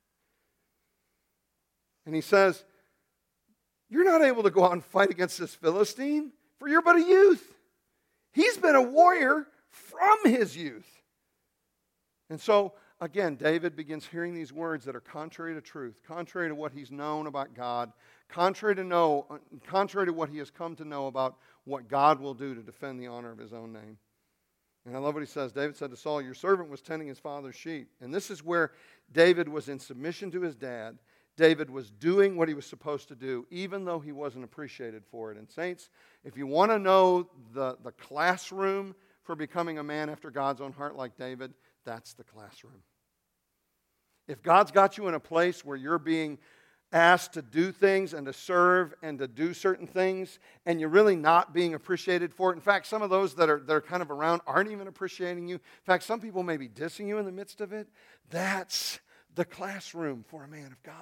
And he says, you're not able to go out and fight against this Philistine, for you're but a youth. He's been a warrior from his youth. And so, again, David begins hearing these words that are contrary to truth, contrary to what he's known about God, contrary to what he has come to know about what God will do to defend the honor of his own name. And I love what he says. David said to Saul, your servant was tending his father's sheep. And this is where David was in submission to his dad. David was doing what he was supposed to do, even though he wasn't appreciated for it. And saints, if you want to know the classroom for becoming a man after God's own heart like David, that's the classroom. If God's got you in a place where you're being asked to do things and to serve and to do certain things, and you're really not being appreciated for it. In fact, some of those that are kind of around aren't even appreciating you. In fact, some people may be dissing you in the midst of it. That's the classroom for a man of God.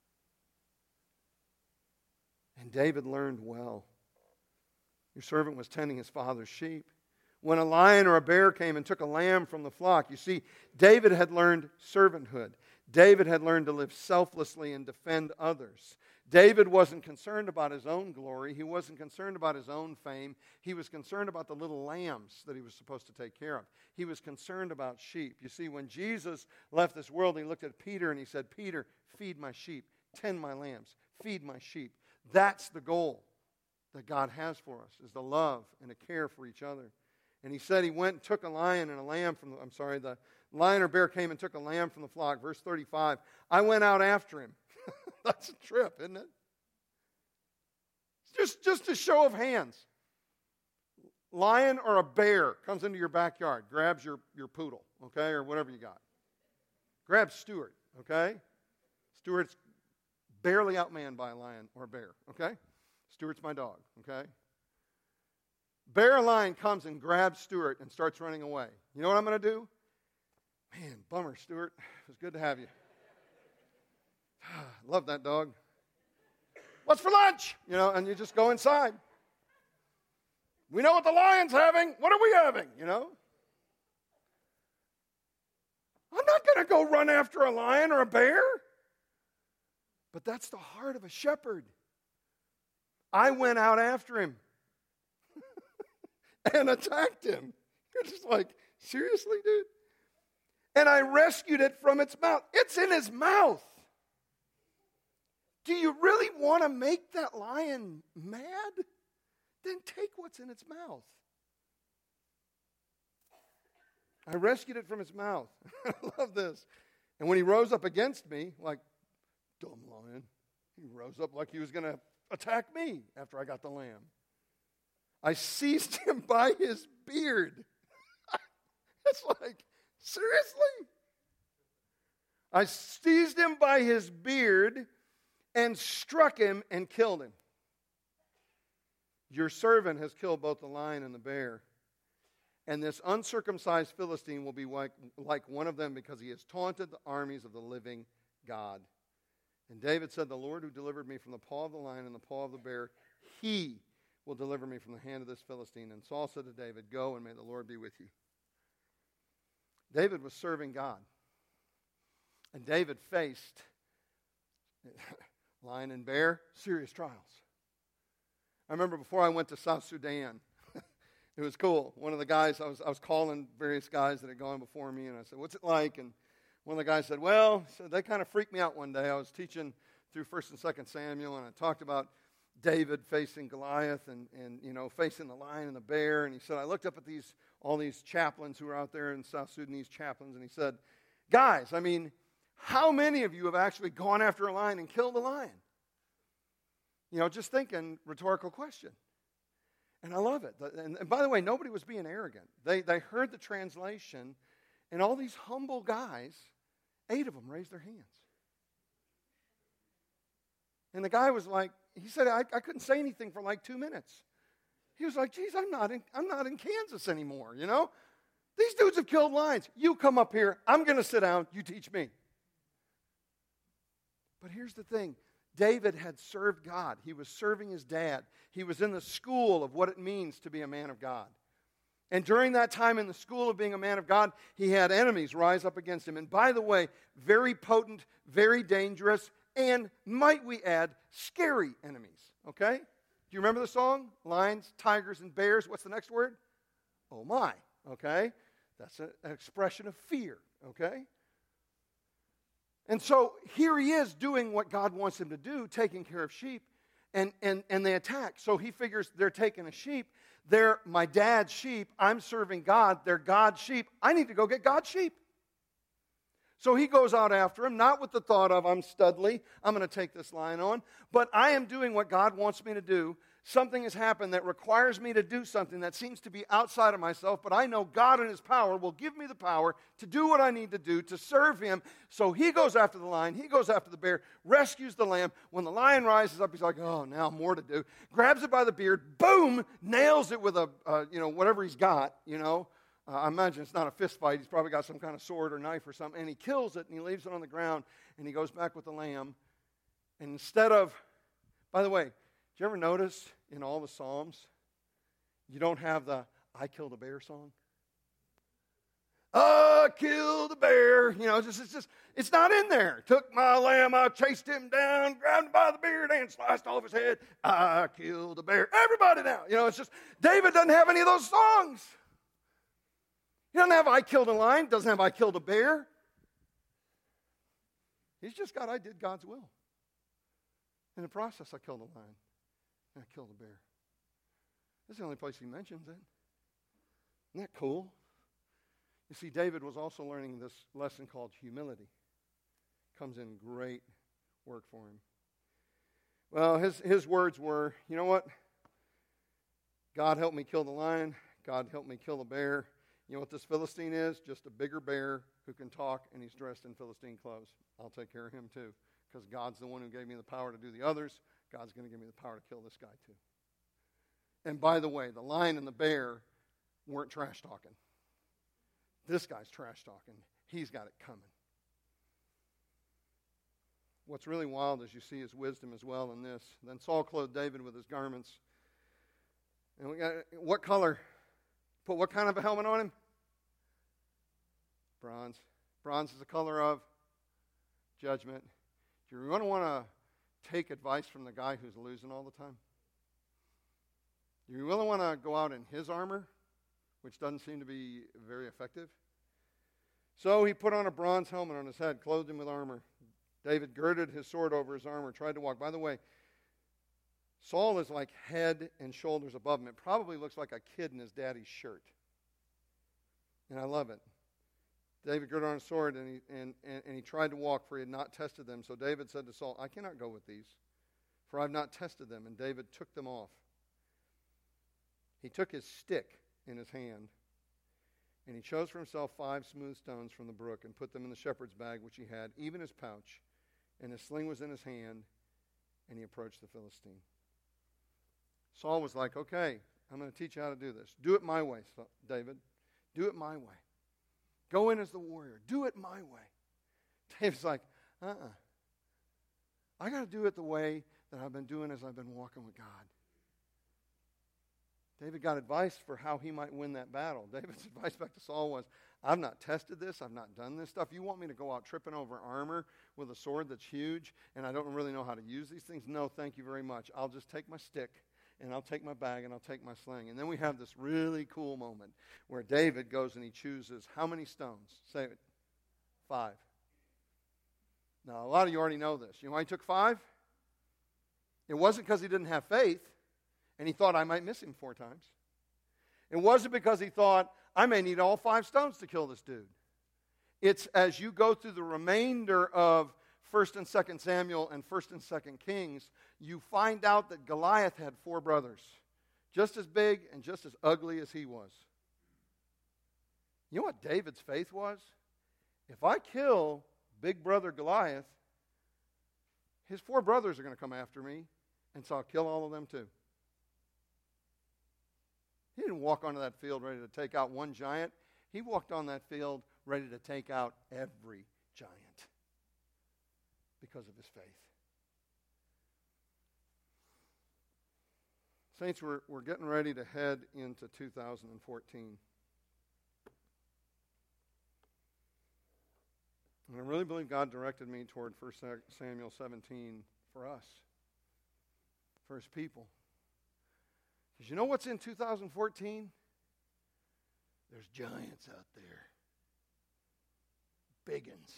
And David learned well. Your servant was tending his father's sheep. When a lion or a bear came and took a lamb from the flock, you see, David had learned servanthood. David had learned to live selflessly and defend others. David wasn't concerned about his own glory. He wasn't concerned about his own fame. He was concerned about the little lambs that he was supposed to take care of. He was concerned about sheep. You see, when Jesus left this world, he looked at Peter and he said, Peter, feed my sheep, tend my lambs, feed my sheep. That's the goal that God has for us, is the love and the care for each other. And he said he went and took a lion and a lamb from the lion or bear came and took a lamb from the flock. Verse 35, I went out after him. That's a trip, isn't it? Just a show of hands. Lion or a bear comes into your backyard, grabs your poodle, okay, or whatever you got. Grabs Stuart, okay? Stuart's barely outmanned by a lion or a bear, okay? Stuart's my dog, okay? Bear or lion comes and grabs Stuart and starts running away. You know what I'm going to do? Man, bummer, Stuart. It was good to have you. Love that dog. What's for lunch? And you just go inside. We know what the lion's having. What are we having? I'm not going to go run after a lion or a bear. But that's the heart of a shepherd. I went out after him and attacked him. You're just like, seriously, dude? And I rescued it from its mouth. It's in his mouth. Do you really want to make that lion mad? Then take what's in its mouth. I rescued it from its mouth. I love this. And when he rose up against me, like, dumb lion, he rose up like he was going to attack me after I got the lamb. I seized him by his beard. It's like, seriously? I seized him by his beard and struck him and killed him. Your servant has killed both the lion and the bear. And this uncircumcised Philistine will be like one of them because he has taunted the armies of the living God. And David said, the Lord who delivered me from the paw of the lion and the paw of the bear, he will deliver me from the hand of this Philistine. And Saul said to David, go and may the Lord be with you. David was serving God. And David faced lion and bear, serious trials. I remember before I went to South Sudan, it was cool. One of the guys, I was calling various guys that had gone before me, and I said, what's it like? And one of the guys said, well, they kind of freaked me out one day. I was teaching through 1st and 2nd Samuel, and I talked about David facing Goliath and facing the lion and the bear. And he said, I looked up at all these chaplains who were out there in South Sudanese chaplains, and he said, guys, how many of you have actually gone after a lion and killed a lion? Just thinking, rhetorical question. And I love it. And by the way, nobody was being arrogant. They heard the translation, and all these humble guys, 8 of them raised their hands. And the guy was like, he said, I couldn't say anything for like 2 minutes. He was like, geez, I'm not in Kansas anymore, These dudes have killed lions. You come up here, I'm going to sit down, you teach me. But here's the thing. David had served God. He was serving his dad. He was in the school of what it means to be a man of God. And during that time in the school of being a man of God, he had enemies rise up against him. And by the way, very potent, very dangerous, and might we add, scary enemies. Okay? Do you remember the song? Lions, tigers, and bears. What's the next word? Oh my. Okay? That's an expression of fear. Okay? And so here he is doing what God wants him to do, taking care of sheep, and they attack. So he figures they're taking a sheep. They're my dad's sheep. I'm serving God. They're God's sheep. I need to go get God's sheep. So he goes out after him, not with the thought of, I'm Studley, I'm going to take this lion on, but I am doing what God wants me to do. Something has happened that requires me to do something that seems to be outside of myself, but I know God in his power will give me the power to do what I need to do to serve him. So he goes after the lion, he goes after the bear, rescues the lamb. When the lion rises up, he's like, oh, now more to do. Grabs it by the beard, boom, nails it with whatever he's got, I imagine it's not a fist fight. He's probably got some kind of sword or knife or something, and he kills it, and he leaves it on the ground, and he goes back with the lamb. And instead of, by the way, did you ever notice in all the Psalms, you don't have the I killed a bear song? I killed a bear. It's not in there. Took my lamb, I chased him down, grabbed him by the beard and sliced off his head. I killed a bear. Everybody now. It's just, David doesn't have any of those songs. He doesn't have I killed a lion, doesn't have I killed a bear. He's just got I did God's will. In the process, I killed a lion. And I killed a bear. That's the only place he mentions it. Isn't that cool? You see, David was also learning this lesson called humility. Comes in great work for him. Well, his words were, you know what? God help me kill the lion. God help me kill the bear. You know what this Philistine is? Just a bigger bear who can talk, and he's dressed in Philistine clothes. I'll take care of him too, because God's the one who gave me the power to do the others. God's going to give me the power to kill this guy too. And by the way, the lion and the bear weren't trash talking. This guy's trash talking. He's got it coming. what's really wild is you see his wisdom as well in this. Then Saul clothed David with his garments. And we got what color? Put what kind of a helmet on him? Bronze. Bronze is the color of judgment. Do you want to take advice from the guy who's losing all the time? Do you really want to go out in his armor, which doesn't seem to be very effective? So he put on a bronze helmet on his head, clothed him with armor. David girded his sword over his armor, tried to walk. By the way, Saul is like head and shoulders above him. It probably looks like a kid in his daddy's shirt. And I love it. David girded on his sword, and he tried to walk, for he had not tested them. So David said to Saul, I cannot go with these, for I have not tested them. And David took them off. He took his stick in his hand, and he chose for himself 5 smooth stones from the brook and put them in the shepherd's bag which he had, even his pouch, and his sling was in his hand, and he approached the Philistine. Saul was like, okay, I'm going to teach you how to do this. Do it my way, David. Do it my way. Go in as the warrior. Do it my way. David's like, I got to do it the way that I've been doing as I've been walking with God. David got advice for how he might win that battle. David's advice back to Saul was, I've not tested this. I've not done this stuff. You want me to go out tripping over armor with a sword that's huge and I don't really know how to use these things? No, thank you very much. I'll just take my stick and I'll take my bag and I'll take my sling. And then we have this really cool moment where David goes and he chooses how many stones? Say it. 5. Now, a lot of you already know this. You know why he took 5? It wasn't because he didn't have faith and he thought I might miss him 4 times. It wasn't because he thought I may need all 5 stones to kill this dude. It's as you go through the remainder of 1st and 2nd Samuel and 1st and 2nd Kings, you find out that Goliath had 4 brothers, just as big and just as ugly as he was. You know what David's faith was? If I kill big brother Goliath, his 4 brothers are going to come after me, and so I'll kill all of them too. He didn't walk onto that field ready to take out one giant. He walked on that field ready to take out every giant because of his faith. Saints, we're getting ready to head into 2014. And I really believe God directed me toward 1 Samuel 17 for us, for his people. Because you know what's in 2014? There's giants out there. Big uns.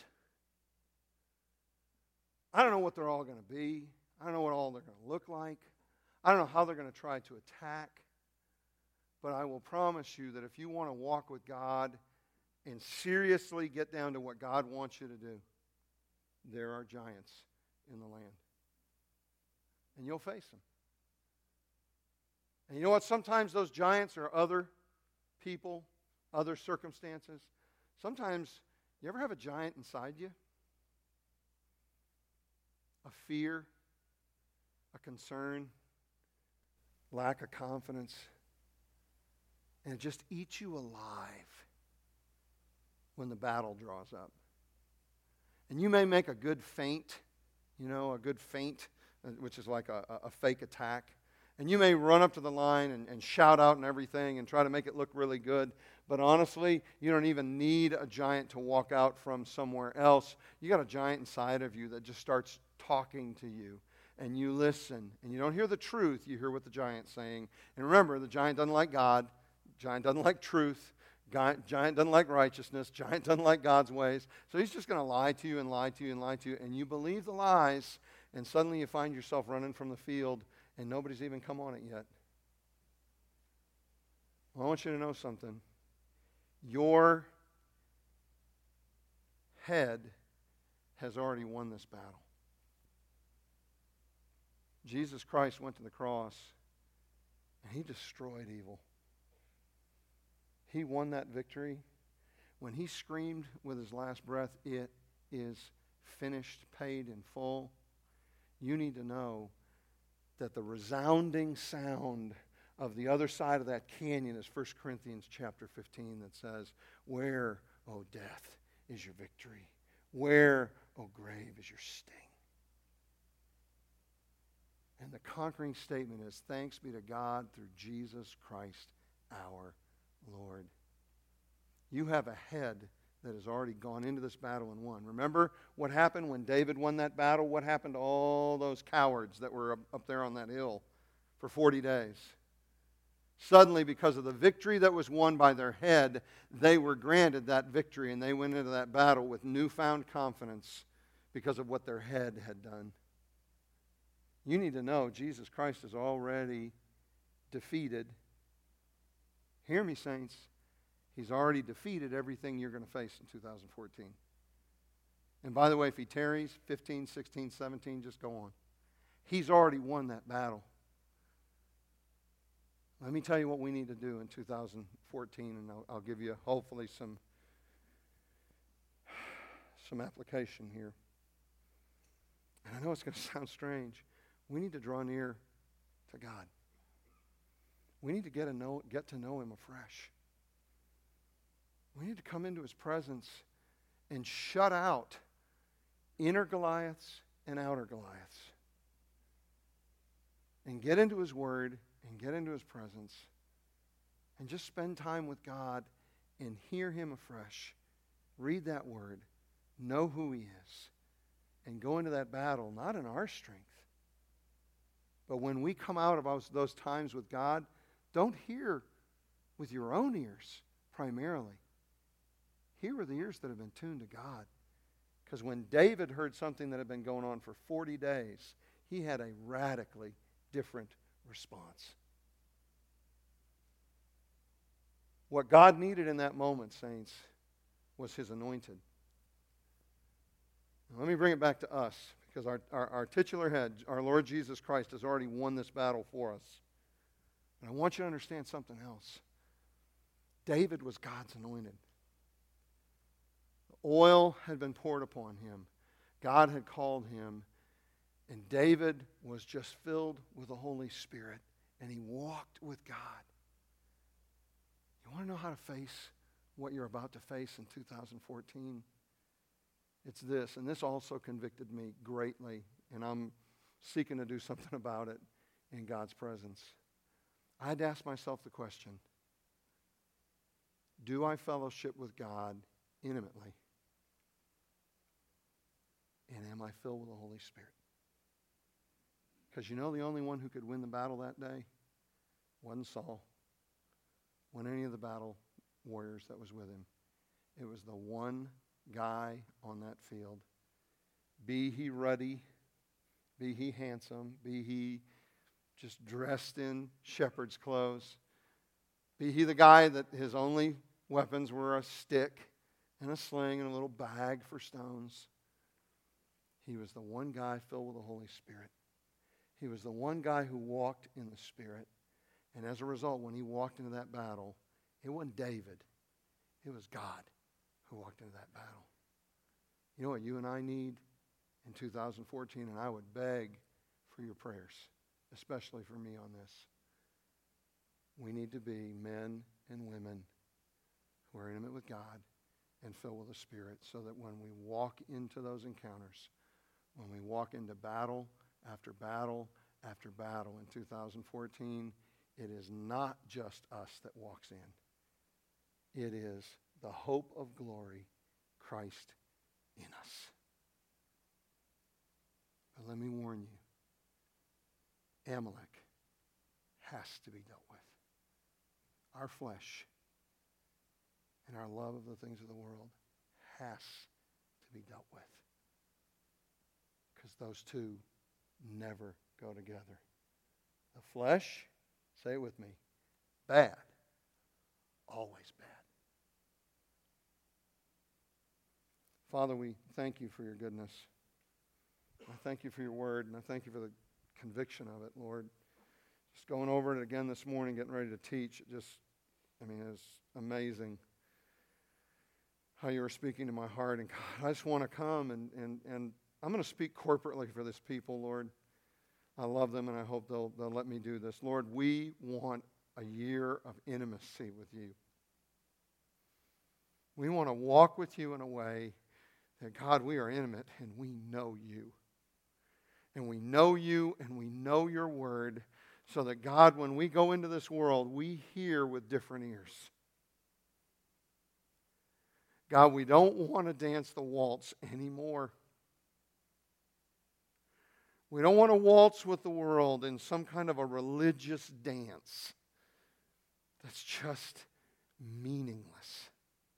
I don't know what they're all going to be. I don't know what all they're going to look like. I don't know how they're going to try to attack. But I will promise you that if you want to walk with God and seriously get down to what God wants you to do, there are giants in the land. And you'll face them. And you know what? Sometimes those giants are other people, other circumstances. Sometimes, you ever have a giant inside you? A fear, a concern, lack of confidence. And it just eats you alive when the battle draws up. And you may make a good feint, which is like a fake attack. And you may run up to the line and shout out and everything and try to make it look really good. But honestly, you don't even need a giant to walk out from somewhere else. You got a giant inside of you that just starts talking to you. And you listen. And you don't hear the truth. You hear what the giant's saying. And remember, the giant doesn't like God. The giant doesn't like truth. Giant doesn't like righteousness. Giant doesn't like God's ways. So he's just going to lie to you and lie to you and lie to you. And you believe the lies. And suddenly you find yourself running from the field. And nobody's even come on it yet. Well, I want you to know something. Your head has already won this battle. Jesus Christ went to the cross and he destroyed evil. He won that victory. When he screamed with his last breath, "It is finished," paid in full, you need to know that the resounding sound of the other side of that canyon is 1 Corinthians chapter 15 that says, "Where, O death, is your victory? Where, O grave, is your sting?" the conquering statement is, thanks be to God through Jesus Christ our Lord. You have a head that has already gone into this battle and won. Remember what happened when David won that battle? What happened to all those cowards that were up there on that hill for 40 days? Suddenly, because of the victory that was won by their head, they were granted that victory, and they went into that battle with newfound confidence because of what their head had done. You need to know Jesus Christ has already defeated. Hear me, saints. He's already defeated everything you're going to face in 2014. And by the way, if he tarries, 15, 16, 17, just go on. He's already won that battle. Let me tell you what we need to do in 2014, and I'll give you hopefully some application here. And I know it's going to sound strange. We need to draw near to God. We need to get to know Him afresh. We need to come into His presence and shut out inner Goliaths and outer Goliaths. And get into His Word and get into His presence and just spend time with God and hear Him afresh. Read that Word. Know who He is. And go into that battle, not in our strength, but when we come out of those times with God, don't hear with your own ears primarily. Hear with the ears that have been tuned to God. Because when David heard something that had been going on for 40 days, he had a radically different response. What God needed in that moment, saints, was His anointed. Now, let me bring it back to us, because our titular head, our Lord Jesus Christ, has already won this battle for us. And I want you to understand something else. David was God's anointed. The oil had been poured upon him. God had called him. And David was just filled with the Holy Spirit. And he walked with God. You want to know how to face what you're about to face in 2014? It's this, and this also convicted me greatly, and I'm seeking to do something about it in God's presence. I had to ask myself the question, do I fellowship with God intimately? And am I filled with the Holy Spirit? Because you know the only one who could win the battle that day wasn't Saul, wasn't any of the battle warriors that was with him. It was the one guy on that field. Be he ruddy, be he handsome, be he just dressed in shepherd's clothes, be he the guy that his only weapons were a stick and a sling and a little bag for stones. He was the one guy filled with the Holy Spirit. He was the one guy who walked in the Spirit. And as a result, when he walked into that battle, it wasn't David. It was God who walked into that battle. You know what you and I need in 2014? And I would beg for your prayers, especially for me on this. We need to be men and women who are intimate with God and filled with the Spirit, so that when we walk into those encounters, when we walk into battle after battle after battle in 2014, it is not just us that walks in. It is the hope of glory, Christ in us. But let me warn you, Amalek has to be dealt with. Our flesh and our love of the things of the world has to be dealt with. Because those two never go together. The flesh, say it with me, bad, always bad. Father, we thank you for your goodness. I thank you for your word, and I thank you for the conviction of it, Lord. Just going over it again this morning, getting ready to teach, it was amazing how you were speaking to my heart. And God, I just want to come, and I'm going to speak corporately for this people, Lord. I love them, and I hope they'll let me do this. Lord, we want a year of intimacy with you. We want to walk with you in a way that, God, we are intimate and we know you. and we know you and we know your word, so that, God, when we go into this world, we hear with different ears. God, we don't want to dance the waltz anymore. We don't want to waltz with the world in some kind of a religious dance that's just meaningless.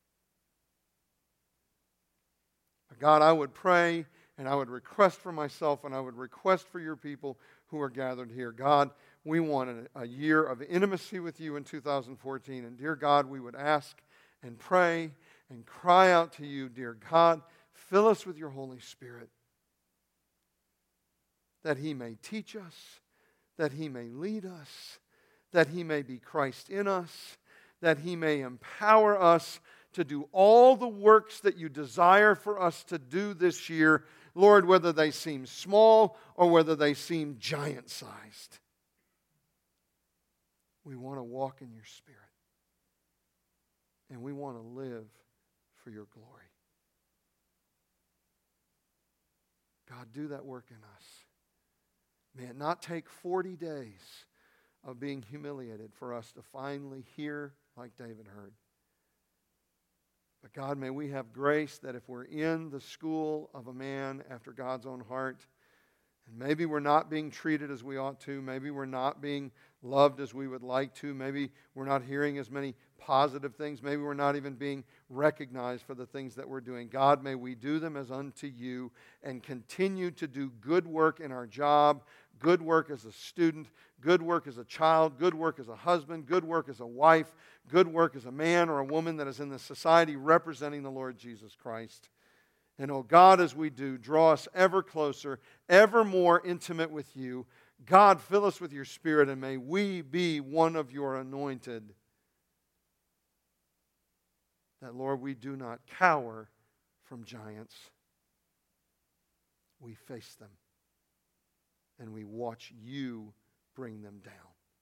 But God, I would pray and I would request for myself and I would request for your people who are gathered here. God, we want a year of intimacy with you in 2014. And dear God, we would ask and pray and cry out to you, dear God, fill us with your Holy Spirit, that he may teach us, that he may lead us, that he may be Christ in us, that he may empower us to do all the works that you desire for us to do this year, Lord, whether they seem small or whether they seem giant-sized. We want to walk in your Spirit, and we want to live for your glory. God, do that work in us. May it not take 40 days of being humiliated for us to finally hear like David heard. But God, may we have grace that if we're in the school of a man after God's own heart, and maybe we're not being treated as we ought to, maybe we're not being loved as we would like to, maybe we're not hearing as many positive things, maybe we're not even being recognized for the things that we're doing. God, may we do them as unto you and continue to do good work in our job, good work as a student, good work as a child, good work as a husband, good work as a wife, good work as a man or a woman that is in the society representing the Lord Jesus Christ. And, oh God, as we do, draw us ever closer, ever more intimate with you. God, fill us with your Spirit, and may we be one of your anointed. That, Lord, we do not cower from giants. We face them, and we watch you bring them down.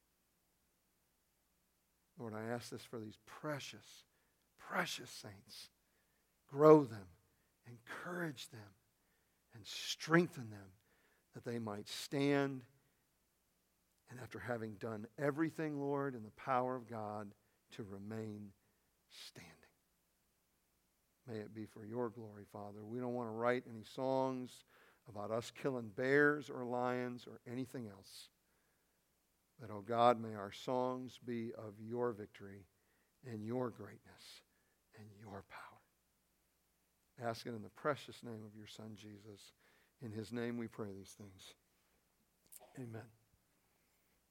Lord, I ask this for these precious, precious saints. Grow them, encourage them, and strengthen them that they might stand. And after having done everything, Lord, in the power of God, to remain standing. May it be for your glory, Father. We don't want to write any songs about us killing bears or lions or anything else. But, oh God, may our songs be of your victory and your greatness and your power. Ask it in the precious name of your Son, Jesus. In his name we pray these things. Amen.